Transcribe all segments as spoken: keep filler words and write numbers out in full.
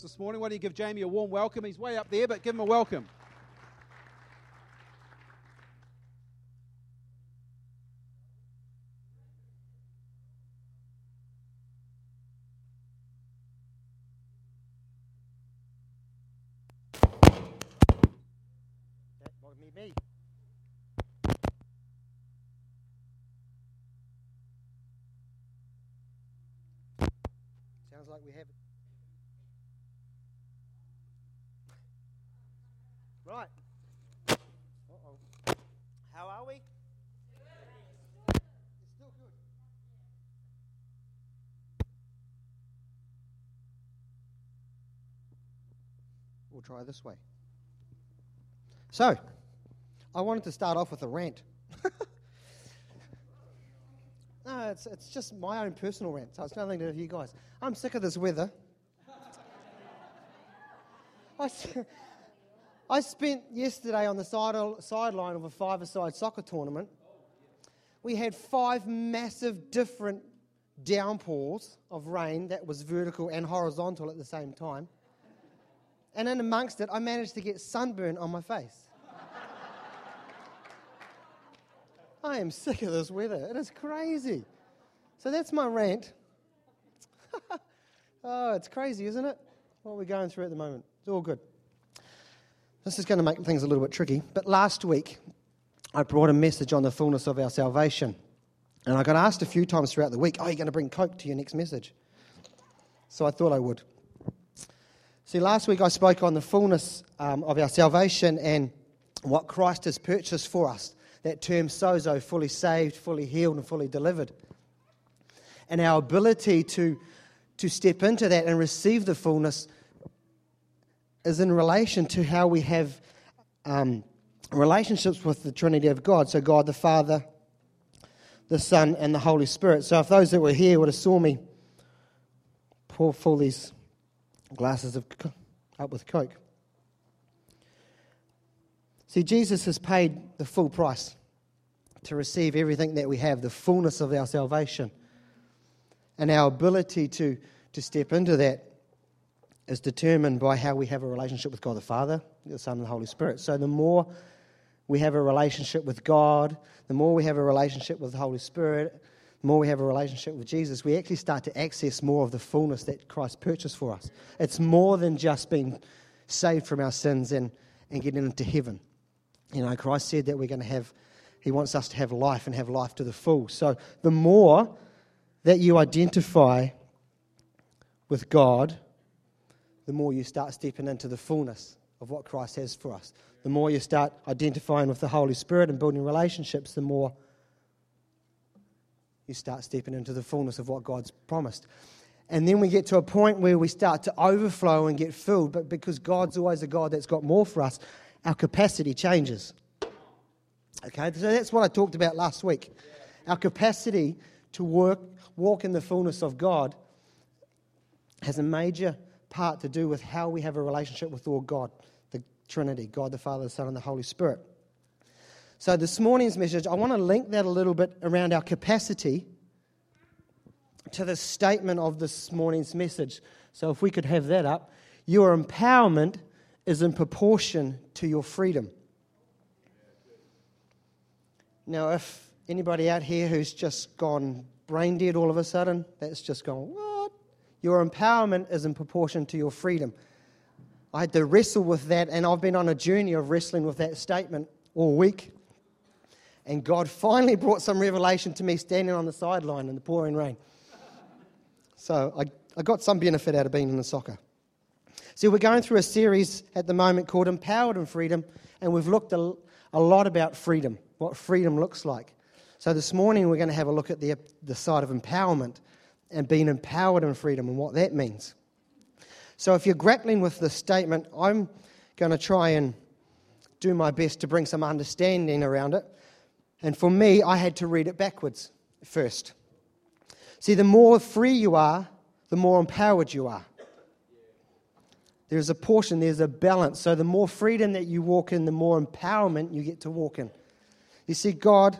This morning, why don't you give Jamie a warm welcome? He's way up there, but give him a welcome. That might be me. Sounds like we have it. Right. Uh-oh. How are we? It's still good. We'll try this way. So, I wanted to start off with a rant. No, it's it's just my own personal rant, so it's nothing to do with you guys. I'm sick of this weather. I, I spent yesterday on the side, sideline of a five-a-side soccer tournament. We had five massive different downpours of rain that was vertical and horizontal at the same time. And in amongst it, I managed to get sunburn on my face. I am sick of this weather. It is crazy. So that's my rant. Oh, it's crazy, isn't it? What we're going through at the moment. It's all good. This is going to make things a little bit tricky. But last week, I brought a message on the fullness of our salvation. And I got asked a few times throughout the week, oh, are you going to bring Coke to your next message? So I thought I would. See, last week I spoke on the fullness um, of our salvation and what Christ has purchased for us. That term sozo, fully saved, fully healed, and fully delivered. And our ability to, to step into that and receive the fullness is in relation to how we have um, relationships with the Trinity of God. So God the Father, the Son, and the Holy Spirit. So if those that were here would have saw me pour full these glasses of up with Coke. See, Jesus has paid the full price to receive everything that we have, the fullness of our salvation. And our ability to, to step into that is determined by how we have a relationship with God the Father, the Son, and the Holy Spirit. So the more we have a relationship with God, the more we have a relationship with the Holy Spirit, the more we have a relationship with Jesus, we actually start to access more of the fullness that Christ purchased for us. It's more than just being saved from our sins and, and getting into heaven. You know, Christ said that we're going to have, He wants us to have life and have life to the full. So the more that you identify with God, the more you start stepping into the fullness of what Christ has for us. The more you start identifying with the Holy Spirit and building relationships, the more you start stepping into the fullness of what God's promised. And then we get to a point where we start to overflow and get filled, but because God's always a God that's got more for us, our capacity changes. Okay, so that's what I talked about last week. Our capacity to work, walk in the fullness of God has a major part to do with how we have a relationship with all God, the Trinity, God the Father, the Son, and the Holy Spirit. So this morning's message, I want to link that a little bit around our capacity to the statement of this morning's message. So if we could have that up, your empowerment is in proportion to your freedom. Now, if anybody out here who's just gone brain dead all of a sudden, that's just gone, what? Your empowerment is in proportion to your freedom. I had to wrestle with that, and I've been on a journey of wrestling with that statement all week. And God finally brought some revelation to me standing on the sideline in the pouring rain. So I, I got some benefit out of being in the soccer. See, we're going through a series at the moment called Empowered in Freedom, and we've looked a, a lot about freedom, what freedom looks like. So this morning we're going to have a look at the, the side of empowerment and being empowered in freedom and what that means. So if you're grappling with this statement, I'm going to try and do my best to bring some understanding around it. And for me, I had to read it backwards first. See, the more free you are, the more empowered you are. There's a portion, there's a balance. So the more freedom that you walk in, the more empowerment you get to walk in. You see, God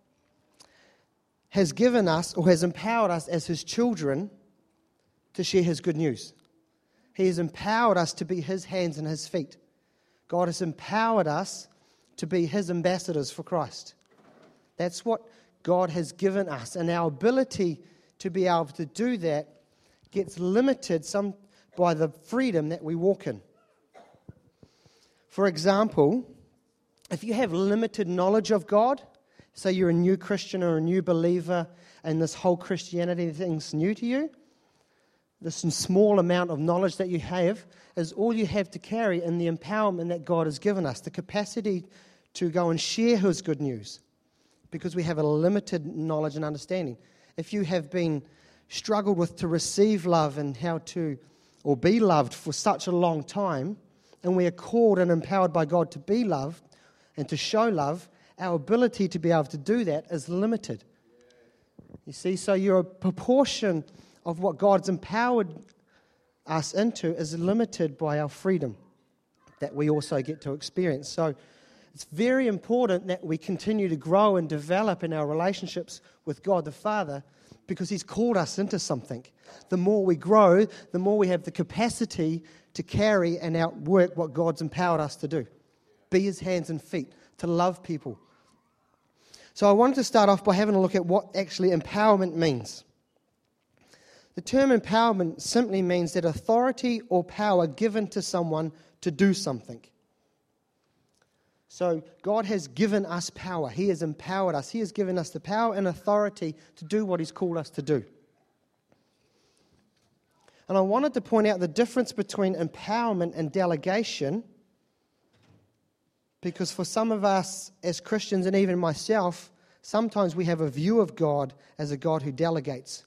has given us or has empowered us as His children to share His good news. He has empowered us to be His hands and His feet. God has empowered us to be His ambassadors for Christ. That's what God has given us. And our ability to be able to do that gets limited some by the freedom that we walk in. For example, if you have limited knowledge of God, say you're a new Christian or a new believer and this whole Christianity thing's new to you, this small amount of knowledge that you have is all you have to carry in the empowerment that God has given us, the capacity to go and share His good news, because we have a limited knowledge and understanding. If you have been struggled with to receive love and how to, or be loved for such a long time, and we are called and empowered by God to be loved and to show love, our ability to be able to do that is limited. You see, so your proportion of what God's empowered us into is limited by our freedom that we also get to experience. So it's very important that we continue to grow and develop in our relationships with God the Father, because He's called us into something. The more we grow, the more we have the capacity to carry and outwork what God's empowered us to do. Be His hands and feet, to love people. So I wanted to start off by having a look at what actually empowerment means. The term empowerment simply means that authority or power given to someone to do something. So God has given us power. He has empowered us. He has given us the power and authority to do what He's called us to do. And I wanted to point out the difference between empowerment and delegation, because for some of us as Christians, and even myself, sometimes we have a view of God as a God who delegates.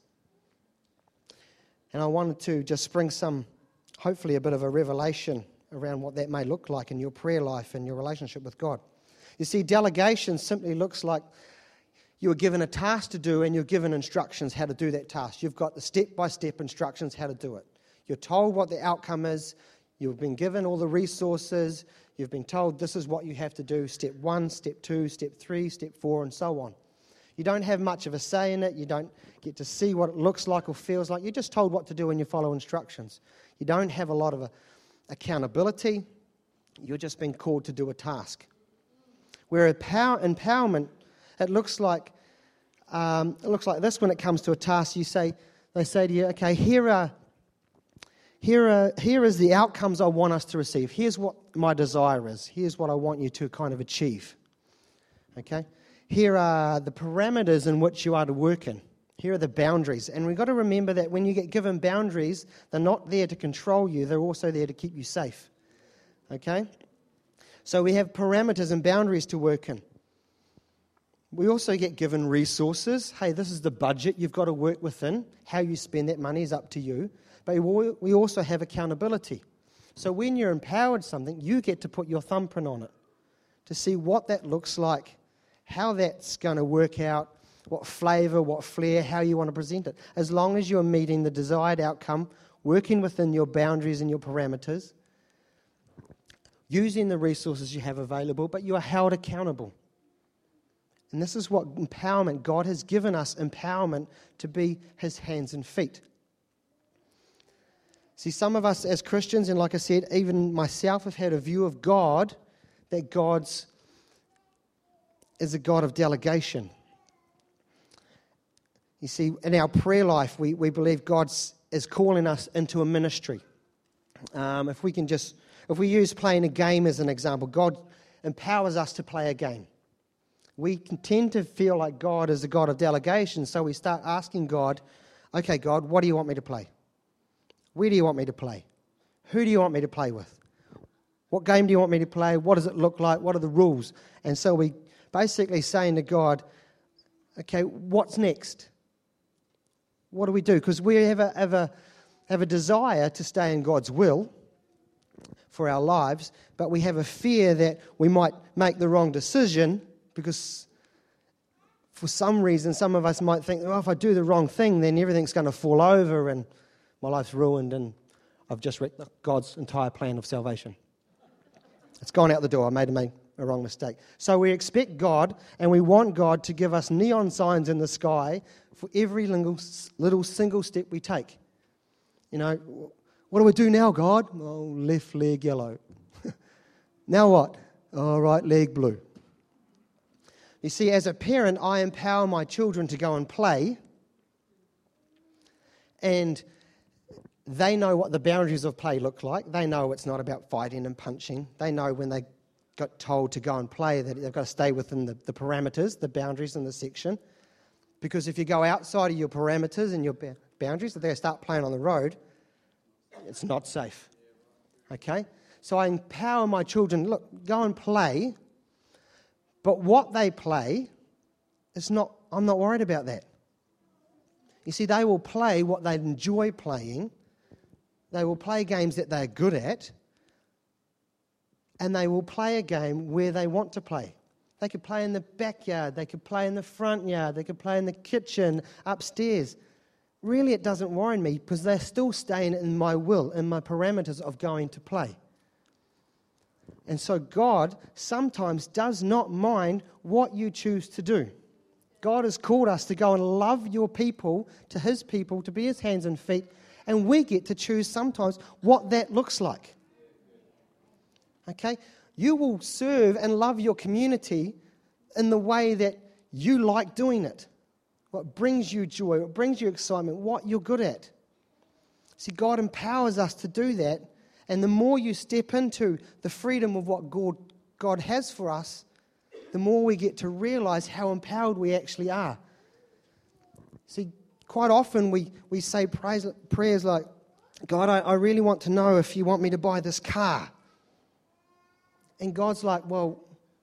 And I wanted to just bring some, hopefully a bit of a revelation around what that may look like in your prayer life and your relationship with God. You see, delegation simply looks like you are given a task to do and you're given instructions how to do that task. You've got the step-by-step instructions how to do it. You're told what the outcome is. You've been given all the resources. You've been told this is what you have to do, step one, step two, step three, step four, and so on. You don't have much of a say in it. You don't get to see what it looks like or feels like. You're just told what to do and you follow instructions. You don't have a lot of a, accountability. You're just being called to do a task. Where power, empowerment, it looks like um, it looks like this when it comes to a task. You say, they say to you, okay, here are here are here is the outcomes I want us to receive. Here's what my desire is. Here's what I want you to kind of achieve. Okay. Here are the parameters in which you are to work in. Here are the boundaries. And we've got to remember that when you get given boundaries, they're not there to control you. They're also there to keep you safe. Okay? So we have parameters and boundaries to work in. We also get given resources. Hey, this is the budget you've got to work within. How you spend that money is up to you. But we also have accountability. So when you're empowered something, you get to put your thumbprint on it to see what that looks like, how that's going to work out, what flavour, what flair, how you want to present it. As long as you're meeting the desired outcome, working within your boundaries and your parameters, using the resources you have available, but you are held accountable. And this is what empowerment, God has given us empowerment to be His hands and feet. See, some of us as Christians, and like I said, even myself, have had a view of God that God's is a God of delegation. You see, in our prayer life, we, we believe God is calling us into a ministry. Um, if we can just, if we use playing a game as an example, God empowers us to play a game. We can tend to feel like God is a God of delegation, so we start asking God, okay, God, what do you want me to play? Where do you want me to play? Who do you want me to play with? What game do you want me to play? What does it look like? What are the rules? And so we basically saying to God, okay, what's next? What do we do? Because we have a, have, a, have a desire to stay in God's will for our lives, but we have a fear that we might make the wrong decision because for some reason, some of us might think, well, if I do the wrong thing, then everything's going to fall over and my life's ruined and I've just wrecked God's entire plan of salvation. It's gone out the door. I made a, a wrong mistake. So we expect God and we want God to give us neon signs in the sky for every little, little single step we take. You know, What do we do now, God? Oh, left leg yellow. Now what? Oh, right leg blue. You see, as a parent, I empower my children to go and play, and they know what the boundaries of play look like. They know it's not about fighting and punching. They know when they got told to go and play that they've got to stay within the, the parameters, the boundaries in the section. Because if you go outside of your parameters and your ba- boundaries, if they start playing on the road, it's not safe. Okay? So I empower my children, look, go and play, but what they play is not, I'm not worried about that. You see, they will play what they enjoy playing. They will play games that they're good at, and they will play a game where they want to play. They could play in the backyard, they could play in the front yard, they could play in the kitchen, upstairs. Really, it doesn't worry me because they're still staying in my will, in my parameters of going to play. And so God sometimes does not mind what you choose to do. God has called us to go and love your people, to his people, to be his hands and feet, and we get to choose sometimes what that looks like. Okay? You will serve and love your community in the way that you like doing it. What brings you joy, what brings you excitement, what you're good at. See, God empowers us to do that, and the more you step into the freedom of what God, God has for us, the more we get to realize how empowered we actually are. See, quite often we, we say praise, prayers like, God, I, I really want to know if you want me to buy this car. And God's like, well,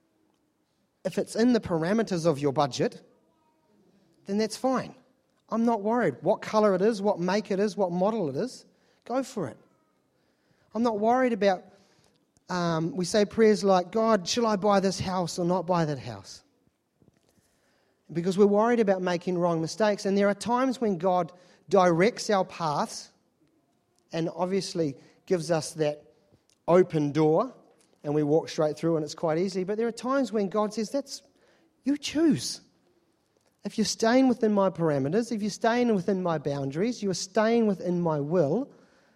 if it's in the parameters of your budget, then that's fine. I'm not worried what color it is, what make it is, what model it is. Go for it. I'm not worried about, um, we say prayers like, God, shall I buy this house or not buy that house? Because we're worried about making wrong mistakes. And there are times when God directs our paths and obviously gives us that open door and we walk straight through and it's quite easy. But there are times when God says, that's, you choose. If you're staying within my parameters, if you're staying within my boundaries, you're staying within my will,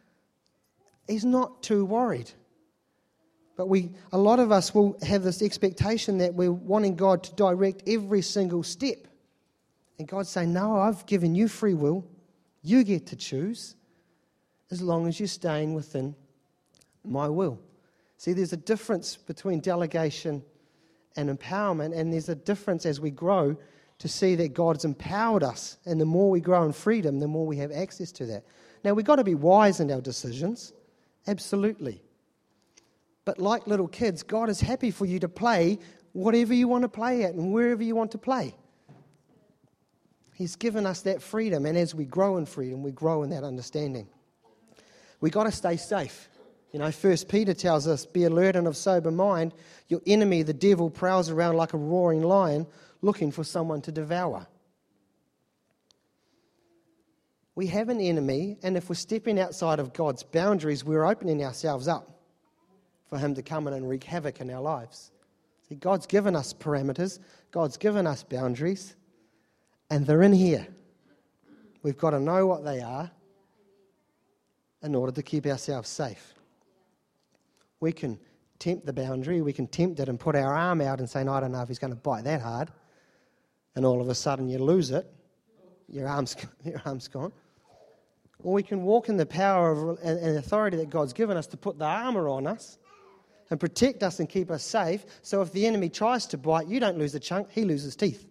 he's not too worried. But we, a lot of us will have this expectation that we're wanting God to direct every single step. And God's saying, no, I've given you free will. You get to choose as long as you're staying within my will. See, there's a difference between delegation and empowerment, and there's a difference as we grow to see that God's empowered us. And the more we grow in freedom, the more we have access to that. Now, we've got to be wise in our decisions. Absolutely. But like little kids, God is happy for you to play whatever you want to play at and wherever you want to play. He's given us that freedom, and as we grow in freedom, we grow in that understanding. We've got to stay safe. You know, First Peter tells us, be alert and of sober mind. Your enemy, the devil, prowls around like a roaring lion looking for someone to devour. We have an enemy, and if we're stepping outside of God's boundaries, we're opening ourselves up for him to come in and wreak havoc in our lives. See, God's given us parameters, God's given us boundaries, and they're in here. We've got to know what they are in order to keep ourselves safe. We can tempt the boundary, we can tempt it and put our arm out and say, no, I don't know if he's going to bite that hard. And all of a sudden you lose it. Your arm's, your arm's gone. Or we can walk in the power of and authority that God's given us to put the armor on us and protect us and keep us safe. So if the enemy tries to bite, you don't lose a chunk, he loses teeth.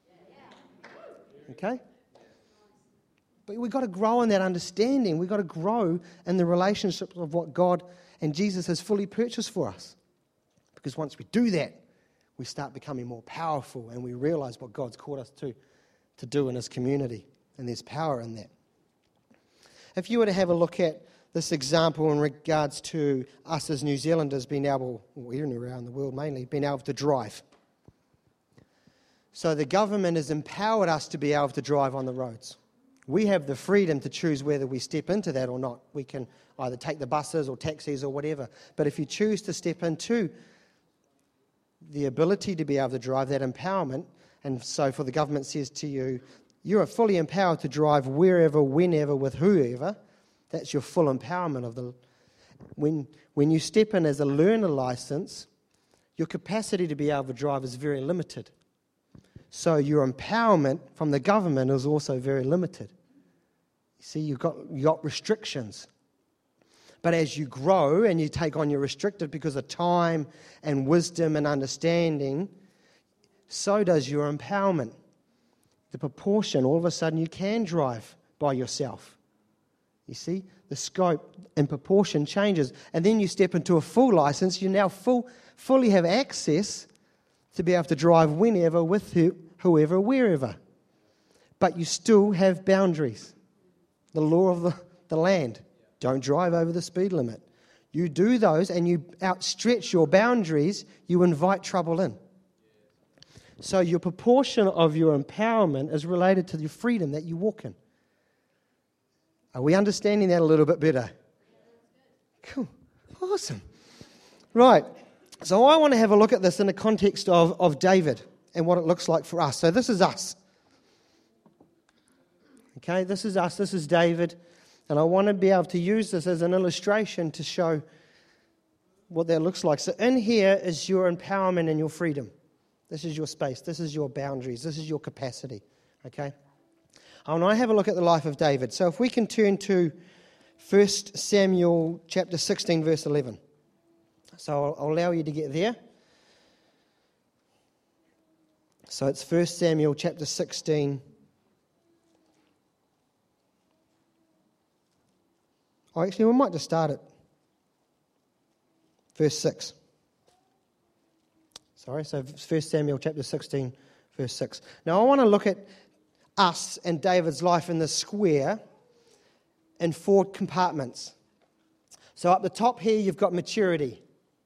Okay? But we've got to grow in that understanding. We've got to grow in the relationship of what God and Jesus has fully purchased for us. Because once we do that, we start becoming more powerful and we realize what God's called us to, to do in his community. And there's power in that. If you were to have a look at this example in regards to us as New Zealanders being able, or even around the world mainly, being able to drive. So the government has empowered us to be able to drive on the roads. We have the freedom to choose whether we step into that or not. We can either take the buses or taxis or whatever. But if you choose to step into the ability to be able to drive, that empowerment, and so for the government says to you, you are fully empowered to drive wherever, whenever, with whoever, That's your full empowerment of the... When, when you step in as a learner license, your capacity to be able to drive is very limited. So your empowerment from the government is also very limited. You see, you've got, you've got restrictions. But as you grow and you take on your restricted because of time and wisdom and understanding, so does your empowerment. The proportion, all of a sudden you can drive by yourself. You see, the scope and proportion changes. And then you step into a full license, you now full, fully have access to be able to drive whenever, with who, whoever, wherever. But you still have boundaries. The law of the, the land. Don't drive over the speed limit. You do those and you outstretch your boundaries, you invite trouble in. So your proportion of your empowerment is related to your freedom that you walk in. Are we understanding that a little bit better? Cool. Awesome. Right. So I want to have a look at this in the context of, of David and what it looks like for us. So this is us. Okay, this is us. This is David. And I want to be able to use this as an illustration to show what that looks like. So in here is your empowerment and your freedom. This is your space. This is your boundaries. This is your capacity. Okay? I want to have a look at the life of David. So if we can turn to First Samuel chapter sixteen, verse eleven. So I'll, I'll allow you to get there. So it's First Samuel chapter sixteen. Oh, actually, we might just start at verse six. Sorry, so First Samuel chapter sixteen, verse six. Now, I want to look at us and David's life in the square in four compartments. So up the top here, you've got maturity.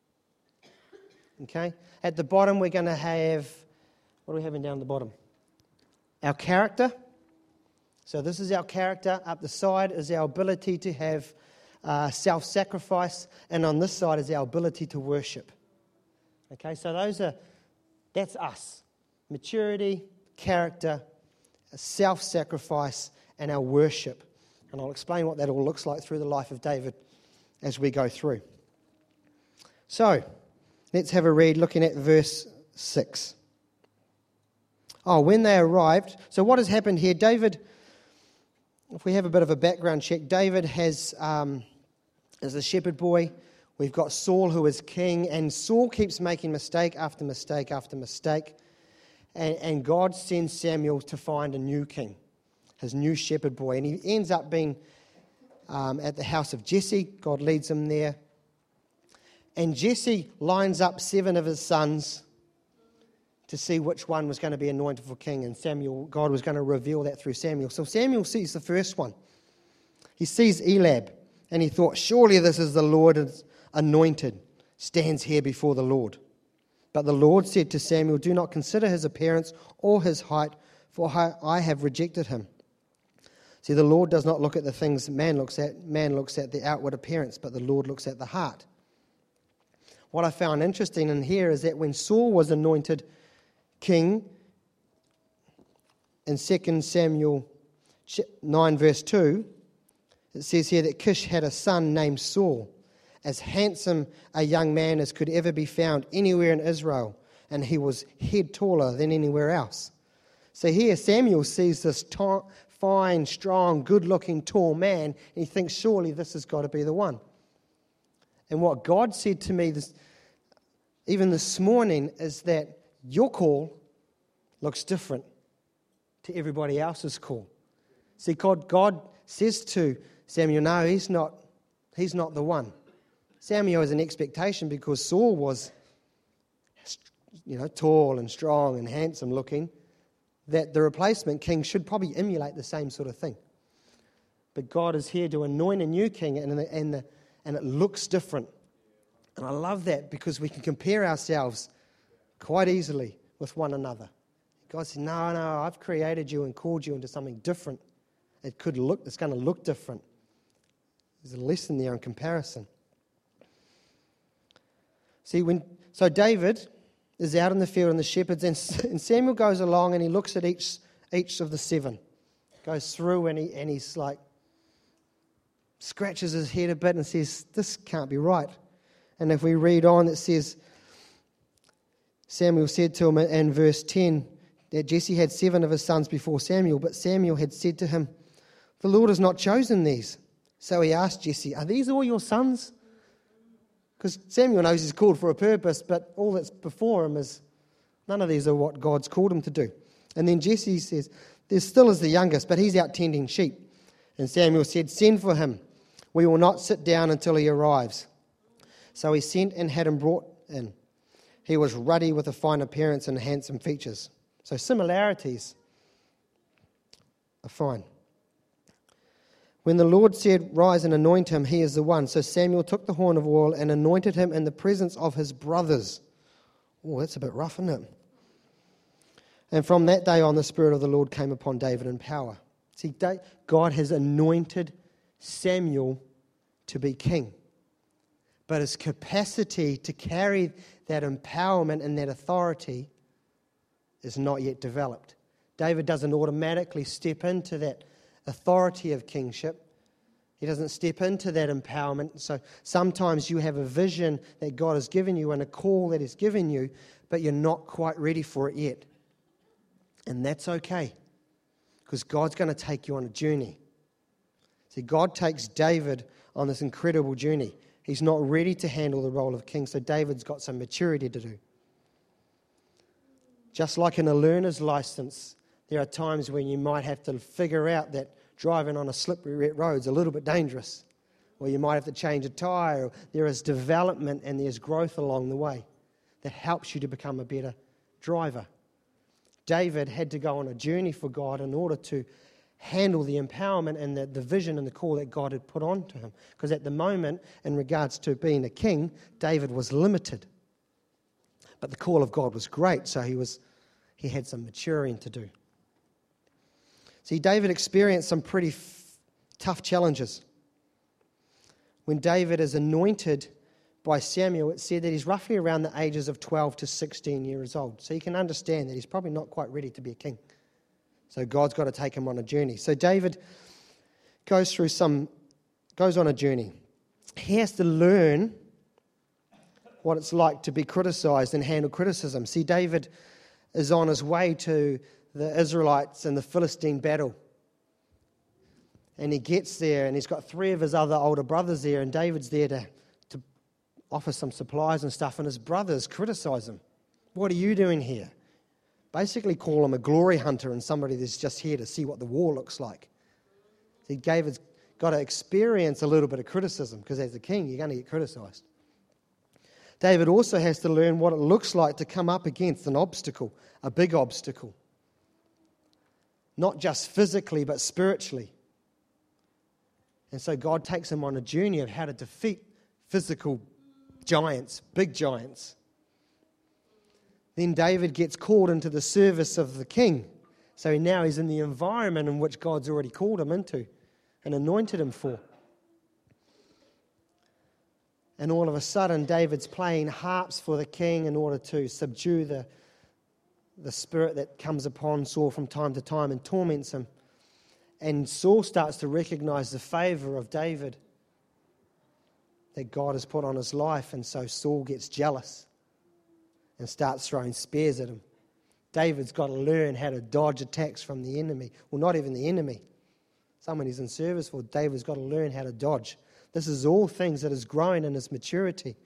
Okay? At the bottom, we're going to have, what are we having down the bottom? Our character. So this is our character. Up the side is our ability to have uh, self-sacrifice. And on this side is our ability to worship. Okay, so those are, that's us. Maturity, character, self-sacrifice, and our worship. And I'll explain what that all looks like through the life of David as we go through. So, let's have a read looking at verse six. Oh, when they arrived, so what has happened here? David, if we have a bit of a background check, David has, um, is a shepherd boy. We've got Saul who is king, and Saul keeps making mistake after mistake after mistake. And, and God sends Samuel to find a new king, his new shepherd boy. And he ends up being um, at the house of Jesse. God leads him there. And Jesse lines up seven of his sons to see which one was going to be anointed for king. And Samuel, God was going to reveal that through Samuel. So Samuel sees the first one. He sees Eliab, and he thought, surely this is the Lord's anointed, stands here before the Lord. But the Lord said to Samuel, do not consider his appearance or his height, for I have rejected him. See, the Lord does not look at the things man looks at. Man looks at the outward appearance, but the Lord looks at the heart. What I found interesting in here is that when Saul was anointed king, in Second Samuel nine verse two, it says here that Kish had a son named Saul, as handsome a young man as could ever be found anywhere in Israel, and he was head taller than anywhere else. So here Samuel sees this t- fine, strong, good-looking, tall man, and he thinks, surely this has got to be the one. And what God said to me this, even this morning is that your call looks different to everybody else's call. See, God, God says to Samuel, no, he's not, he's not the one. Samuel has an expectation because Saul was, you know, tall and strong and handsome looking, that the replacement king should probably emulate the same sort of thing. But God is here to anoint a new king, and the, and the, and it looks different. And I love that because we can compare ourselves quite easily with one another. God said, no, no, I've created you and called you into something different. It could look, it's going to look different. There's a lesson there in comparison. See, when so David is out in the field and the shepherds, and, and Samuel goes along and he looks at each each of the seven, goes through and he and he's like scratches his head a bit and says, this can't be right. And if we read on, it says, Samuel said to him in verse ten that Jesse had seven of his sons before Samuel, but Samuel had said to him, the Lord has not chosen these. So he asked Jesse, are these all your sons? Because Samuel knows he's called for a purpose, but all that's before him is none of these are what God's called him to do. And then Jesse says, there still is the youngest, but he's out tending sheep. And Samuel said, send for him. We will not sit down until he arrives. So he sent and had him brought in. He was ruddy with a fine appearance and handsome features. So similarities are fine. When the Lord said, rise and anoint him, he is the one. So Samuel took the horn of oil and anointed him in the presence of his brothers. Oh, that's a bit rough, isn't it? And from that day on, the Spirit of the Lord came upon David in power. See, God has anointed Samuel to be king. But his capacity to carry that empowerment and that authority is not yet developed. David doesn't automatically step into that authority of kingship. He doesn't step into that empowerment. So sometimes you have a vision that God has given you and a call that He's given you, but you're not quite ready for it yet. And that's okay, because God's going to take you on a journey. See, God takes David on this incredible journey. He's not ready to handle the role of king, so David's got some maturity to do. Just like in a learner's license, there are times when you might have to figure out that driving on a slippery wet road is a little bit dangerous, or you might have to change a tyre. There is development and there's growth along the way that helps you to become a better driver. David had to go on a journey for God in order to handle the empowerment and the, the vision and the call that God had put on to him. Because at the moment, in regards to being a king, David was limited. But the call of God was great, so he was he had some maturing to do. See, David experienced some pretty f- tough challenges. When David is anointed by Samuel, it said that he's roughly around the ages of twelve to sixteen years old. So you can understand that he's probably not quite ready to be a king. So God's got to take him on a journey. So David goes through some, goes on a journey. He has to learn what it's like to be criticized and handle criticism. See, David is on his way to the Israelites and the Philistine battle. And he gets there and he's got three of his other older brothers there, and David's there to, to offer some supplies and stuff, and his brothers criticize him. What are you doing here? Basically call him a glory hunter and somebody that's just here to see what the war looks like. See, David's got to experience a little bit of criticism, because as a king, you're going to get criticized. David also has to learn what it looks like to come up against an obstacle, a big obstacle. Not just physically, but spiritually. And so God takes him on a journey of how to defeat physical giants, big giants. Then David gets called into the service of the king. So now he's in the environment in which God's already called him into and anointed him for. And all of a sudden, David's playing harps for the king in order to subdue the, the spirit that comes upon Saul from time to time and torments him. And Saul starts to recognize the favor of David that God has put on his life. And so Saul gets jealous and starts throwing spears at him. David's got to learn how to dodge attacks from the enemy. Well, not even the enemy. Someone he's in service for, David's got to learn how to dodge. This is all things that is growing in his maturity.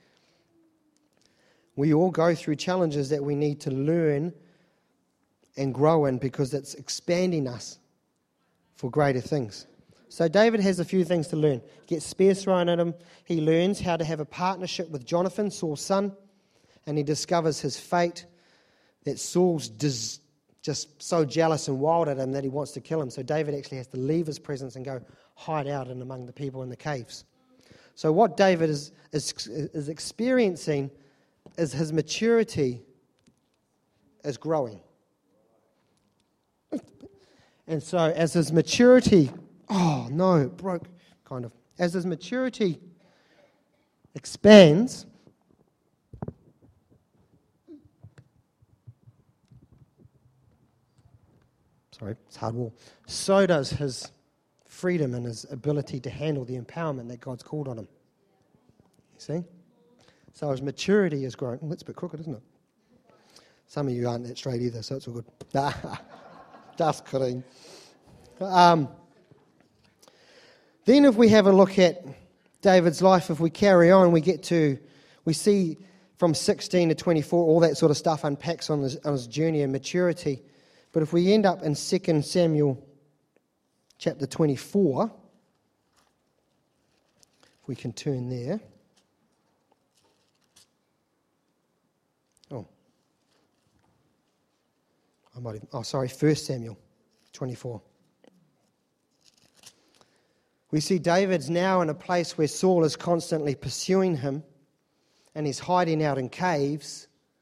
We all go through challenges that we need to learn and grow in, because it's expanding us for greater things. So David has a few things to learn. He gets spears thrown at him. He learns how to have a partnership with Jonathan, Saul's son. And he discovers his fate, that Saul's dis- just so jealous and wild at him that he wants to kill him. So David actually has to leave his presence and go hide out and among the people in the caves. So what David is, is, is experiencing is his maturity is growing. And so as his maturity, oh no, it broke, kind of. As his maturity expands, sorry, it's hard wall. So does his freedom and his ability to handle the empowerment that God's called on him. You see? So his maturity is growing. Oh, that's a bit crooked, isn't it? Some of you aren't that straight either, so it's all good. Just kidding. Um, then if we have a look at David's life, if we carry on, we get to, we see from sixteen to twenty-four, all that sort of stuff unpacks on his, on his journey and maturity. But if we end up in Second Samuel chapter twenty-four, if we can turn there. Oh. I might even, oh, sorry, First Samuel twenty-four. We see David's now in a place where Saul is constantly pursuing him, and he's hiding out in caves.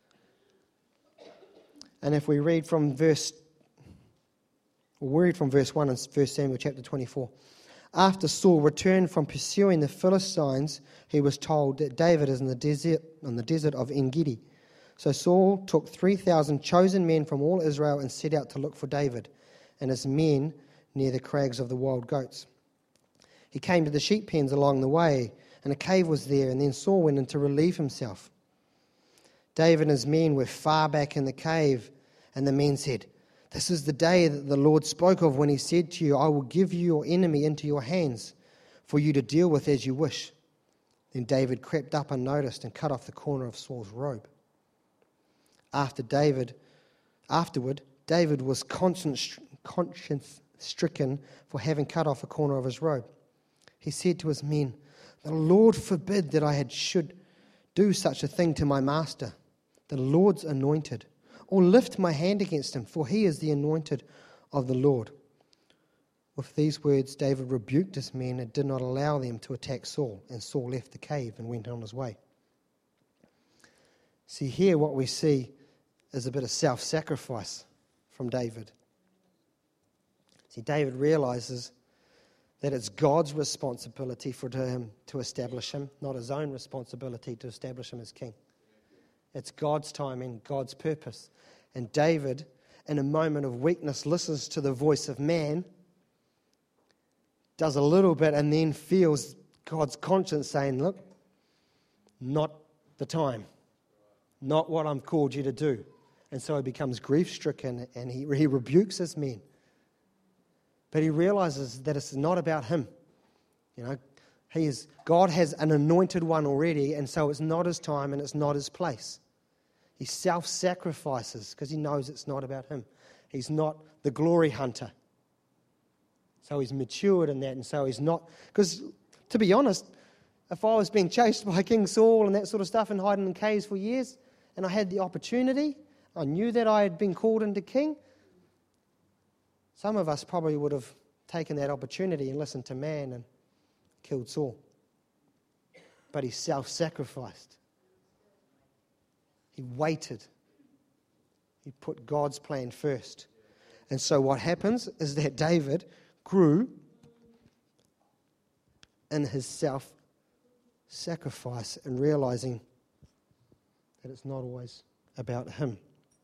And if we read from verse, we'll read from verse one in First Samuel chapter twenty-four. After Saul returned from pursuing the Philistines, he was told that David is in the desert, in the desert of En-Gedi. So Saul took three thousand chosen men from all Israel and set out to look for David and his men near the crags of the wild goats. He came to the sheep pens along the way, and a cave was there, and then Saul went in to relieve himself. David and his men were far back in the cave, and the men said, "This is the day that the Lord spoke of when he said to you, I will give you your enemy into your hands for you to deal with as you wish." Then David crept up unnoticed and cut off the corner of Saul's robe. After David, afterward, David was conscience, conscience-stricken for having cut off a corner of his robe. He said to his men, "The Lord forbid that I had should do such a thing to my master, the Lord's anointed, or lift my hand against him, for he is the anointed of the Lord." With these words, David rebuked his men and did not allow them to attack Saul, and Saul left the cave and went on his way. See, here what we see is a bit of self-sacrifice from David. See, David realizes that it's God's responsibility for him to establish him, not his own responsibility to establish him as king. It's God's time and God's purpose. And David, in a moment of weakness, listens to the voice of man, does a little bit, and then feels God's conscience saying, "Look, not the time, not what I'm called you to do." And so he becomes grief-stricken, and he, he rebukes his men. But he realizes that it's not about him. You know, he is, God has an anointed one already, and so it's not his time and it's not his place. He self-sacrifices because he knows it's not about him. He's not the glory hunter. So he's matured in that, and so he's not... Because, to be honest, if I was being chased by King Saul and that sort of stuff and hiding in caves for years, and I had the opportunity, I knew that I had been called into king, some of us probably would have taken that opportunity and listened to man and killed Saul. But he self-sacrificed. He waited. He put God's plan first. And so what happens is that David grew in his self-sacrifice and realizing that it's not always about him.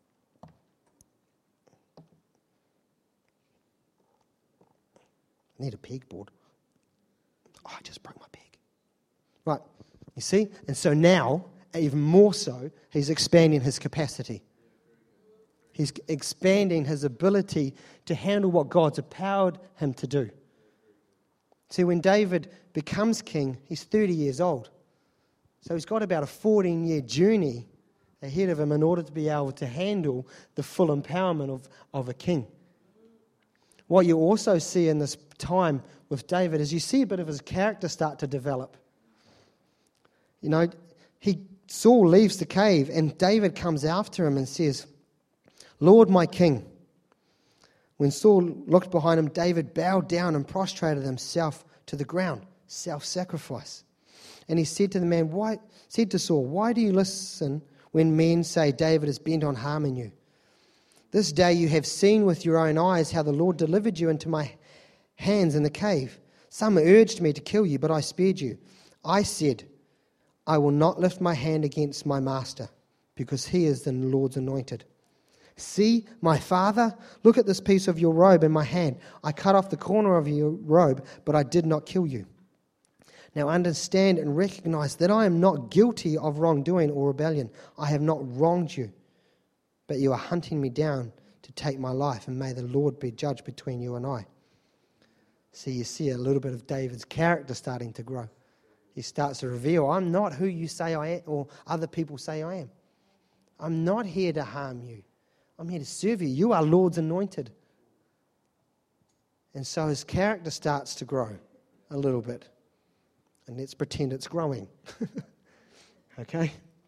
I need a pegboard. Oh, I just broke my peg. Right, you see? And so now, even more so, he's expanding his capacity. He's expanding his ability to handle what God's empowered him to do. See, when David becomes king, he's thirty years old. So he's got about a fourteen-year journey ahead of him in order to be able to handle the full empowerment of, of a king. What you also see in this time with David is you see a bit of his character start to develop. You know, he Saul leaves the cave and David comes after him and says, "Lord, my king." When Saul looked behind him, David bowed down and prostrated himself to the ground, self-sacrifice. And he said to the man, "Why?" said to Saul, "Why do you listen when men say David is bent on harming you? This day you have seen with your own eyes how the Lord delivered you into my hands in the cave. Some urged me to kill you, but I spared you. I said, I will not lift my hand against my master, because he is the Lord's anointed. See, my father, look at this piece of your robe in my hand. I cut off the corner of your robe, but I did not kill you. Now understand and recognize that I am not guilty of wrongdoing or rebellion. I have not wronged you, but you are hunting me down to take my life, and may the Lord be judge between you and I. See, you see a little bit of David's character starting to grow. He starts to reveal, I'm not who you say I am, or other people say I am. I'm not here to harm you. I'm here to serve you. You are Lord's anointed. And so his character starts to grow a little bit. And let's pretend it's growing. Okay?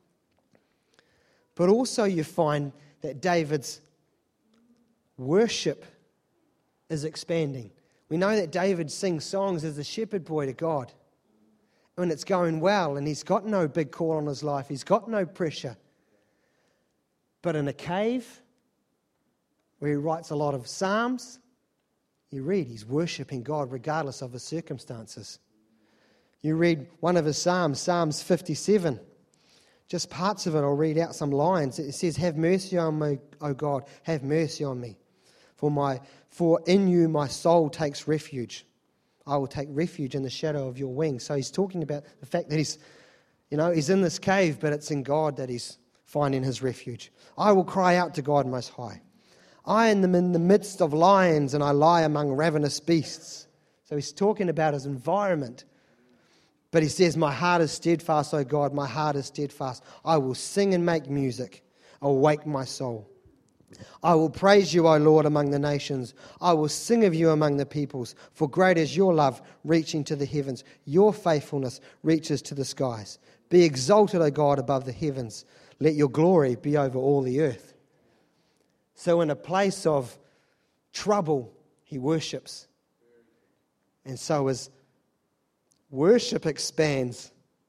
But also you find that David's worship is expanding. We know that David sings songs as a shepherd boy to God. And it's going well, and he's got no big call on his life. He's got no pressure. But in a cave, where he writes a lot of psalms, you read he's worshipping God regardless of his circumstances. You read one of his psalms, Psalms fifty-seven. Just parts of it, I'll read out some lines. It says, have mercy on me, O God, have mercy on me. For my, for in you my soul takes refuge. I will take refuge in the shadow of your wings. So he's talking about the fact that he's, you know, he's in this cave, but it's in God that he's finding his refuge. I will cry out to God Most High. I am in the midst of lions, and I lie among ravenous beasts. So he's talking about his environment. But he says, my heart is steadfast, O God, my heart is steadfast. I will sing and make music. Awake my soul. I will praise you, O Lord, among the nations. I will sing of you among the peoples. For great is your love, reaching to the heavens. Your faithfulness reaches to the skies. Be exalted, O God, above the heavens. Let your glory be over all the earth. So in a place of trouble, he worships. And so as worship expands,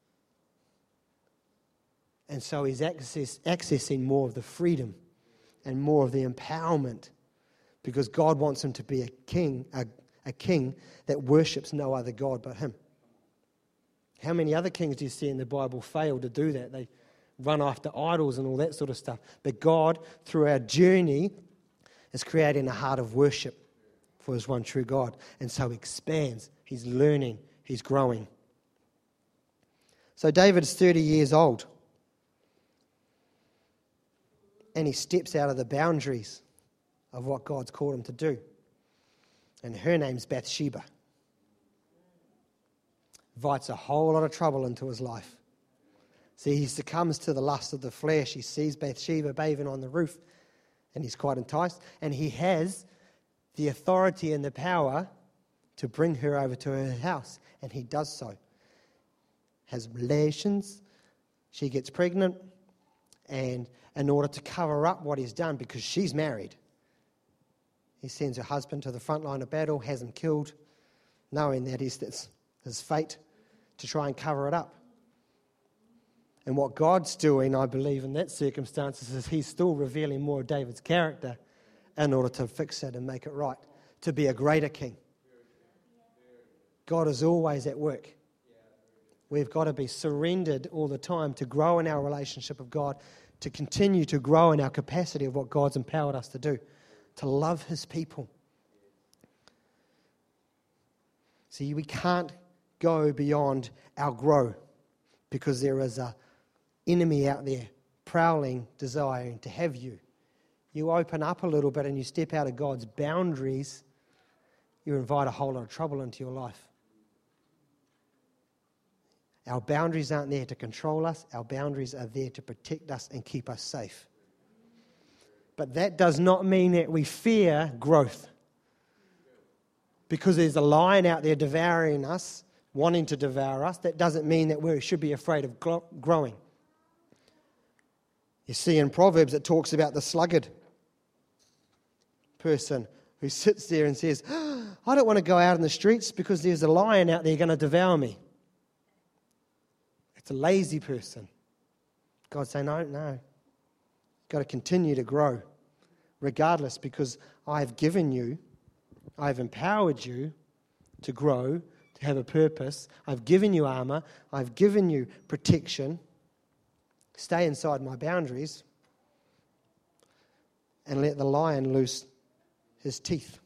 and so he's access, accessing more of the freedom and more of the empowerment, because God wants him to be a king, a, a king that worships no other God but him. How many other kings do you see in the Bible fail to do that? They run after idols and all that sort of stuff. But God, through our journey, is creating a heart of worship for his one true God. And so he expands. He's learning. He's growing. So David's thirty years old. And he steps out of the boundaries of what God's called him to do. And her name's Bathsheba. Invites a whole lot of trouble into his life. See, he succumbs to the lust of the flesh. He sees Bathsheba bathing on the roof, and he's quite enticed. And he has the authority and the power to bring her over to her house. And he does so. Has relations. She gets pregnant. And in order to cover up what he's done, because she's married, he sends her husband to the front line of battle, has him killed, knowing that he's, that's his fate, to try and cover it up. And what God's doing, I believe, in that circumstances, is he's still revealing more of David's character in order to fix it and make it right, to be a greater king. God is always at work. We've got to be surrendered all the time to grow in our relationship with God, to continue to grow in our capacity of what God's empowered us to do, to love his people. See, we can't go beyond our grow, because there is a enemy out there prowling, desiring to have you. You open up a little bit and you step out of God's boundaries, you invite a whole lot of trouble into your life. Our boundaries aren't there to control us. Our boundaries are there to protect us and keep us safe. But that does not mean that we fear growth. Because there's a lion out there devouring us, wanting to devour us, that doesn't mean that we should be afraid of growing. You see, in Proverbs it talks about the sluggard person who sits there and says, oh, I don't want to go out in the streets because there's a lion out there going to devour me. It's a lazy person. God's saying, no, no. You've got to continue to grow regardless, because I've given you, I've empowered you to grow, to have a purpose. I've given you armor. I've given you protection. Stay inside my boundaries. and let the lion loose his teeth.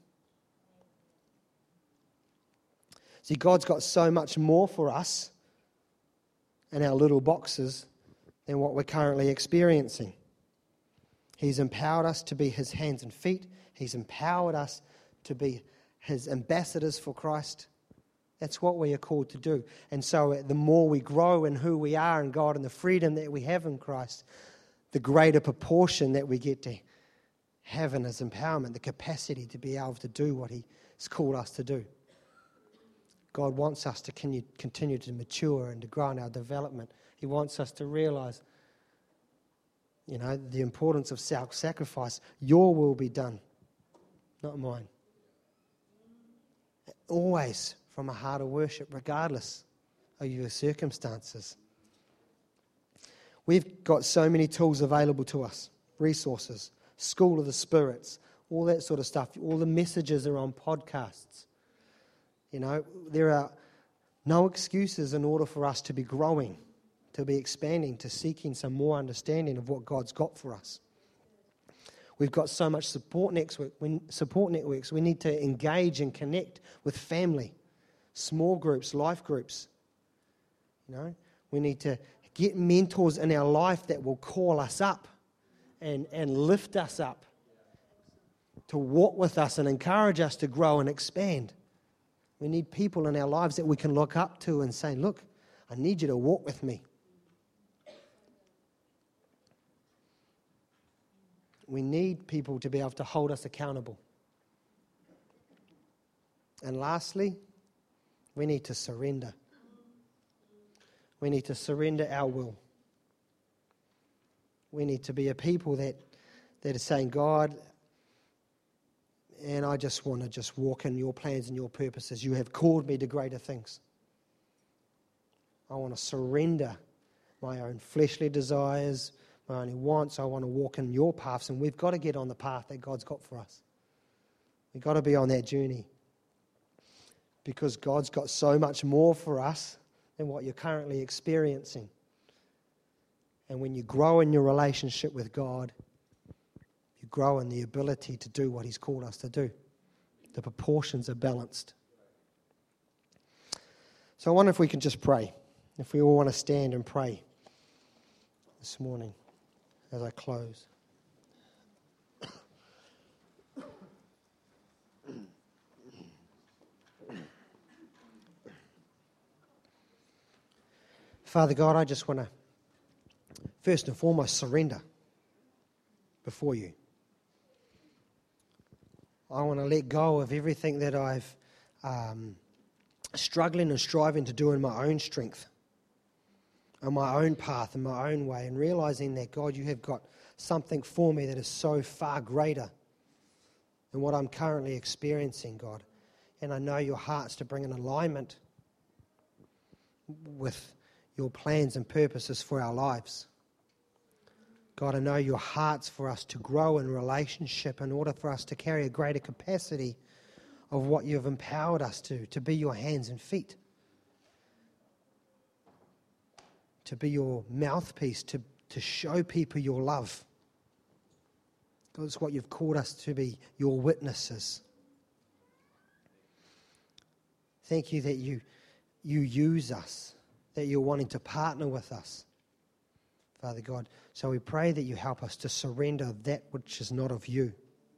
See, God's got so much more for us in our little boxes than what we're currently experiencing. He's empowered us to be his hands and feet. He's empowered us to be his ambassadors for Christ. That's what we are called to do. And so the more we grow in who we are in God and the freedom that we have in Christ, the greater proportion that we get to have in his empowerment, the capacity to be able to do what he's called us to do. God wants us to continue to mature and to grow in our development. He wants us to realize, you know, the importance of self-sacrifice. Your will be done, not mine. Always from a heart of worship, regardless of your circumstances. We've got so many tools available to us, resources, School of the Spirits, all that sort of stuff. All the messages are on podcasts. You know, there are no excuses in order for us to be growing, to be expanding, to seeking some more understanding of what God's got for us. We've got so much support network, support networks. We need to engage and connect with family, small groups, life groups. You know, we need to get mentors in our life that will call us up and, and lift us up, to walk with us and encourage us to grow and expand. We need people in our lives that we can look up to and say, look, I need you to walk with me. We need people to be able to hold us accountable. And lastly, we need to surrender. We need to surrender our will. We need to be a people that, that are saying, God, and I just want to just walk in your plans and your purposes. You have called me to greater things. I want to surrender my own fleshly desires, my only wants. I want to walk in your paths, and we've got to get on the path that God's got for us. We've got to be on that journey, because God's got so much more for us than what you're currently experiencing. And when you grow in your relationship with God, you grow in the ability to do what he's called us to do. The proportions are balanced. So I wonder if we can just pray, if we all want to stand and pray this morning as I close. Father God, I just want to first and foremost surrender before you. I want to let go of everything that I've um, struggling and striving to do in my own strength, on my own path, in my own way, and realizing that, God, you have got something for me that is so far greater than what I'm currently experiencing, God. And I know your heart's to bring an alignment with your plans and purposes for our lives. God, I know your heart's for us to grow in relationship in order for us to carry a greater capacity of what you've empowered us to, to be your hands and feet, to be your mouthpiece, to, to show people your love. God, it's what you've called us to be, your witnesses. Thank you that you, you use us, that you're wanting to partner with us, Father God. So we pray that you help us to surrender that which is not of you.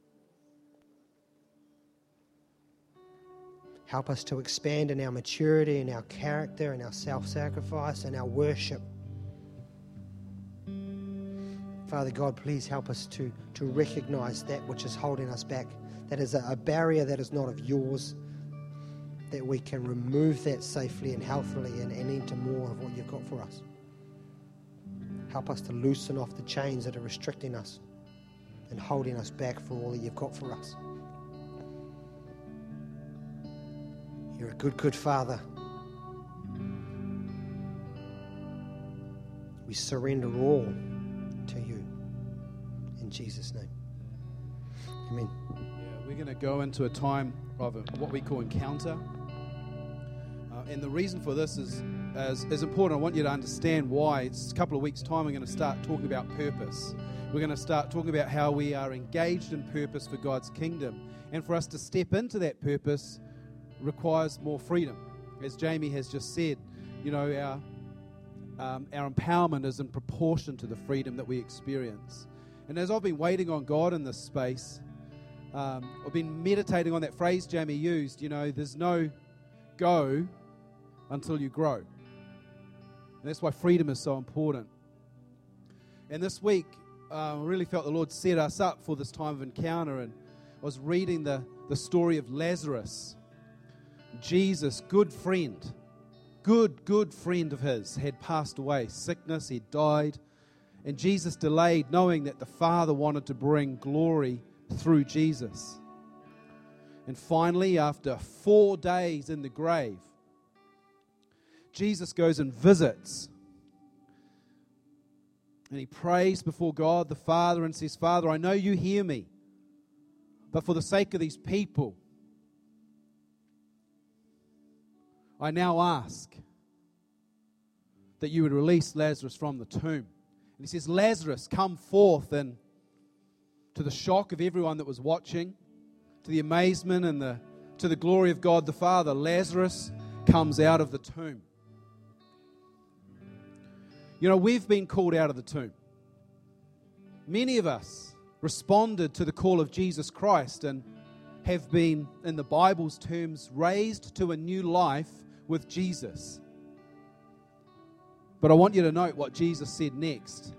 Help us to expand in our maturity, in our character, in our self-sacrifice, in our worship. Father God, please help us to, to recognize that which is holding us back, that is a, a barrier that is not of yours, that we can remove that safely and healthily and, and into more of what you've got for us. Help us to loosen off the chains that are restricting us and holding us back for all that you've got for us. You're a good, good Father. We surrender all to you. In Jesus' name. Amen. Yeah, we're going to go into a time of a, what we call encounter. Uh, and the reason for this is is, is important. I want you to understand why. It's a couple of weeks' time we're going to start talking about purpose. We're going to start talking about how we are engaged in purpose for God's kingdom. And for us to step into that purpose requires more freedom. As Jamie has just said, you know, our um, our empowerment is in proportion to the freedom that we experience. And as I've been waiting on God in this space, um, I've been meditating on that phrase Jamie used, you know, there's no go until you grow. And that's why freedom is so important. And this week, uh, I really felt the Lord set us up for this time of encounter, and I was reading the, the story of Lazarus. Jesus, good friend, good, good friend of his, had passed away. Sickness, he died. And Jesus delayed, knowing that the Father wanted to bring glory through Jesus. And finally, after four days in the grave, Jesus goes and visits. And he prays before God the Father and says, Father, I know you hear me, but for the sake of these people, I now ask that you would release Lazarus from the tomb. And he says, Lazarus, come forth. And to the shock of everyone that was watching, to the amazement and the to the glory of God the Father, Lazarus comes out of the tomb. You know, we've been called out of the tomb. Many of us responded to the call of Jesus Christ and have been, in the Bible's terms, raised to a new life with Jesus. But I want you to note what Jesus said next.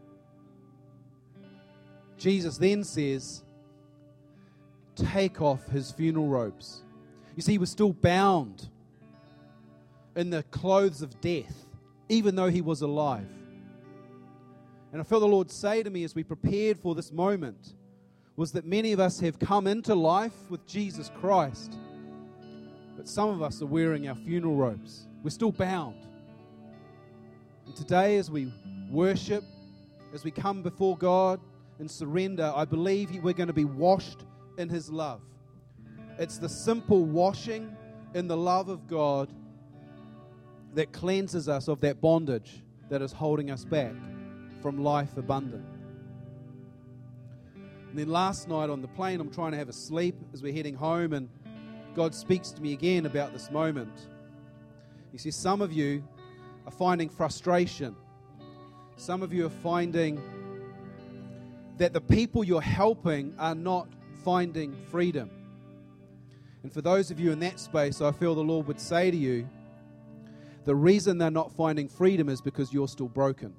Jesus then says, take off his funeral robes. You see, he was still bound in the clothes of death, even though he was alive. And I felt the Lord say to me as we prepared for this moment, was that many of us have come into life with Jesus Christ, but some of us are wearing our funeral robes. We're still bound. And today, as we worship, as we come before God and surrender, I believe we're going to be washed in his love. It's the simple washing in the love of God that cleanses us of that bondage that is holding us back from life abundant. And then last night on the plane, I'm trying to have a sleep as we're heading home, and God speaks to me again about this moment. He says, some of you are finding frustration. Some of you are finding that the people you're helping are not finding freedom. And for those of you in that space, I feel the Lord would say to you, the reason they're not finding freedom is because you're still broken.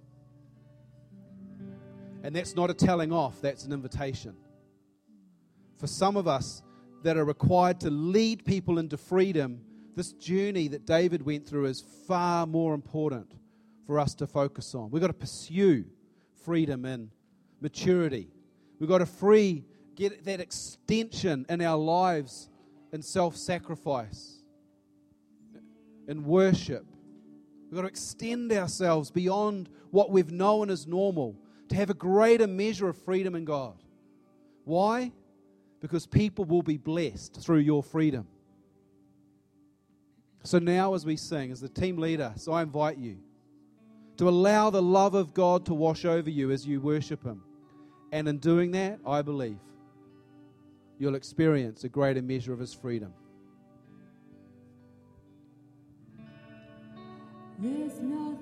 And that's not a telling off, that's an invitation. For some of us that are required to lead people into freedom, this journey that David went through is far more important for us to focus on. We've got to pursue freedom and maturity. We've got to free, get that extension in our lives in self-sacrifice, in worship. We've got to extend ourselves beyond what we've known as normal, to have a greater measure of freedom in God. Why? Because people will be blessed through your freedom. So now as we sing, as the team leader, so I invite you to allow the love of God to wash over you as you worship him. And in doing that, I believe you'll experience a greater measure of his freedom. There's nothing